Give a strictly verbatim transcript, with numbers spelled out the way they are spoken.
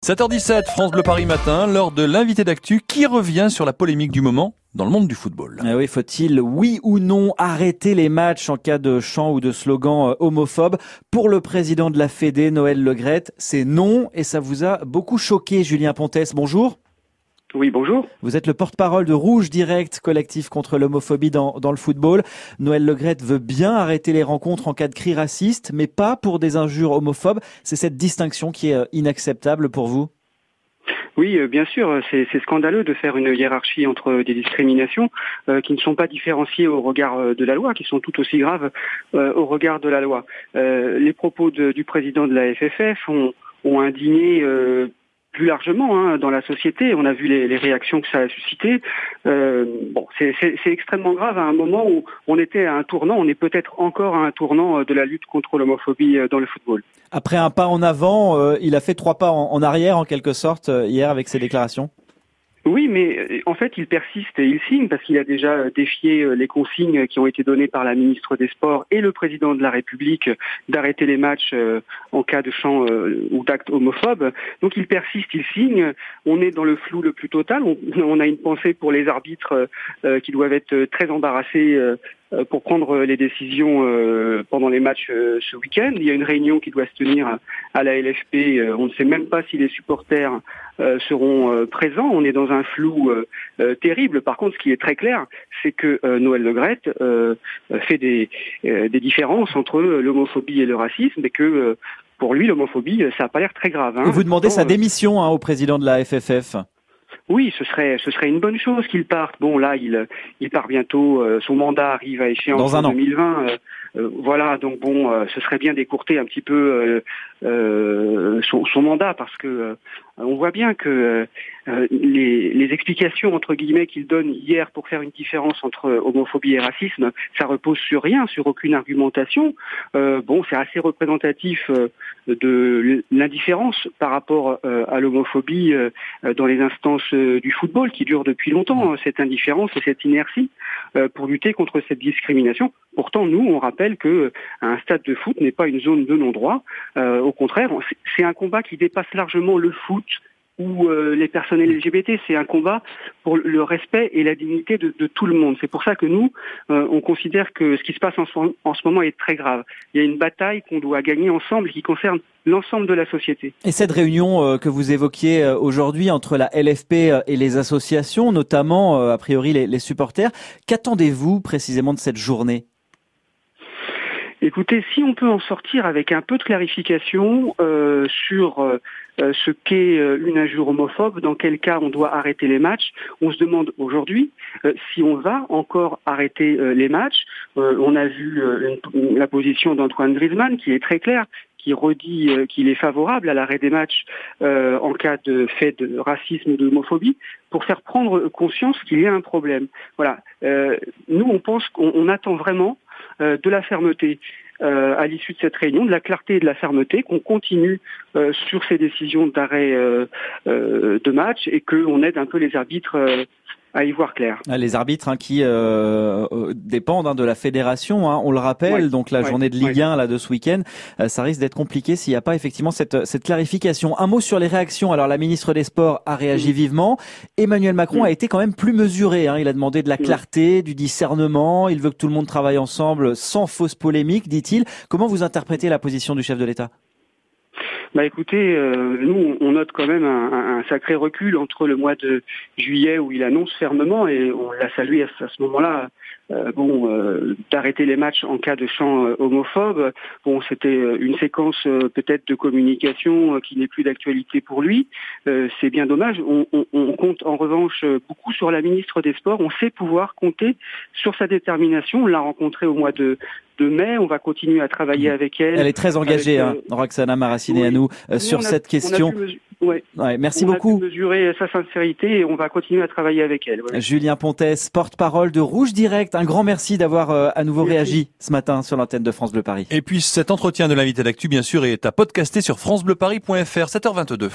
sept heures dix-sept, France Bleu Paris matin, l'heure de l'invité d'actu qui revient sur la polémique du moment dans le monde du football. Ah oui, faut-il, oui ou non, arrêter les matchs en cas de chant ou de slogan homophobe? Pour le président de la Fédé, Noël Le Graët, c'est non et ça vous a beaucoup choqué, Julien Pontès. Bonjour. Oui, bonjour. Vous êtes le porte-parole de Rouge Direct, collectif contre l'homophobie dans, dans le football. Noël Le Graët veut bien arrêter les rencontres en cas de cris racistes, mais pas pour des injures homophobes. C'est cette distinction qui est inacceptable pour vous? Oui, euh, bien sûr, c'est, c'est scandaleux de faire une hiérarchie entre des discriminations euh, qui ne sont pas différenciées au regard euh, de la loi, qui sont tout aussi graves euh, au regard de la loi. Euh, les propos de, du président de la F F F ont, ont indigné euh, plus largement hein, dans la société. On a vu les, les réactions que ça a suscité. Euh, bon, c'est, c'est, c'est extrêmement grave à un moment où on était à un tournant, on est peut-être encore à un tournant de la lutte contre l'homophobie dans le football. Après un pas en avant, euh, il a fait trois pas en, en arrière en quelque sorte euh, hier avec ses déclarations. Oui, mais en fait, il persiste et il signe parce qu'il a déjà défié les consignes qui ont été données par la ministre des Sports et le président de la République d'arrêter les matchs en cas de chant ou d'actes homophobes. Donc il persiste, il signe. On est dans le flou le plus total. On, on a une pensée pour les arbitres qui doivent être très embarrassés pour prendre les décisions pendant les matchs ce week-end. Il y a une réunion qui doit se tenir à la L F P. On ne sait même pas si les supporters seront présents. On est dans un flou terrible. Par contre, ce qui est très clair, c'est que Noël Le Graët fait des, des différences entre l'homophobie et le racisme et que pour lui, l'homophobie, ça n'a pas l'air très grave. Hein. Et vous demandez sa démission hein, au président de la F F F. Oui, ce serait ce serait une bonne chose qu'il parte. Bon, là, il il part bientôt. Euh, son mandat arrive à échéance dans un en an. deux mille vingt. Euh, euh, voilà, donc bon, euh, ce serait bien d'écourter un petit peu euh, euh, son, son mandat parce que euh, on voit bien que euh, les, les explications entre guillemets qu'il donne hier pour faire une différence entre homophobie et racisme, ça repose sur rien, sur aucune argumentation. Euh, bon, c'est assez représentatif euh, de l'indifférence par rapport euh, à l'homophobie euh, dans les instances du football qui dure depuis longtemps, cette indifférence et cette inertie euh, pour lutter contre cette discrimination. Pourtant, nous, on rappelle que un stade de foot n'est pas une zone de non-droit. Euh, au contraire, c'est un combat qui dépasse largement le foot ou euh, les personnes L G B T. C'est un combat pour le respect et la dignité de, de tout le monde. C'est pour ça que nous, euh, on considère que ce qui se passe en ce, en ce moment est très grave. Il y a une bataille qu'on doit gagner ensemble qui concerne l'ensemble de la société. Et cette réunion euh, que vous évoquiez euh, aujourd'hui entre la L F P euh, et les associations, notamment euh, a priori les, les supporters, qu'attendez-vous précisément de cette journée ? Écoutez, si on peut en sortir avec un peu de clarification euh, sur euh, ce qu'est euh, une injure homophobe, dans quel cas on doit arrêter les matchs, on se demande aujourd'hui euh, si on va encore arrêter euh, les matchs. Euh, on a vu euh, une, la position d'Antoine Griezmann qui est très claire, qui redit euh, qu'il est favorable à l'arrêt des matchs euh, en cas de fait de racisme ou d'homophobie, pour faire prendre conscience qu'il y a un problème. Voilà. Euh, nous, on pense qu'on on attend vraiment euh, de la fermeté euh, à l'issue de cette réunion, de la clarté et de la fermeté, qu'on continue euh, sur ces décisions d'arrêt euh, euh, de match et qu'on aide un peu les arbitres euh, à y voir clair. Les arbitres hein, qui euh, dépendent hein, de la fédération, hein, on le rappelle, ouais, donc la ouais, journée de Ligue ouais. un là, de ce week-end, euh, ça risque d'être compliqué s'il n'y a pas effectivement cette, cette clarification. Un mot sur les réactions. Alors la ministre des Sports a réagi mmh. vivement. Emmanuel Macron mmh. a été quand même plus mesuré. Hein. Il a demandé de la clarté, mmh. du discernement. Il veut que tout le monde travaille ensemble sans fausse polémique, dit-il. Comment vous interprétez la position du chef de l'État ? Bah écoutez, euh, nous on note quand même un, un, un sacré recul entre le mois de juillet où il annonce fermement et on l'a salué à ce, à ce moment-là, euh, bon, euh, d'arrêter les matchs en cas de chant euh, homophobe. Bon, c'était une séquence euh, peut-être de communication euh, qui n'est plus d'actualité pour lui. Euh, c'est bien dommage. On, on, on compte en revanche beaucoup sur la ministre des Sports. On sait pouvoir compter sur sa détermination. On l'a rencontrée au mois de de mai, on va continuer à travailler avec elle. Elle est très engagée, avec, euh, hein, Roxana Maracineanu, oui. sur a, cette question. Ouais. Ouais, merci on beaucoup. On a pu mesurer sa sincérité et on va continuer à travailler avec elle. Ouais. Julien Pontès, porte-parole de Rouge Direct. Un grand merci d'avoir euh, à nouveau merci. réagi ce matin sur l'antenne de France Bleu Paris. Et puis cet entretien de l'invité d'actu, bien sûr, est à podcaster sur francebleuparis point f r, sept heures vingt-deux.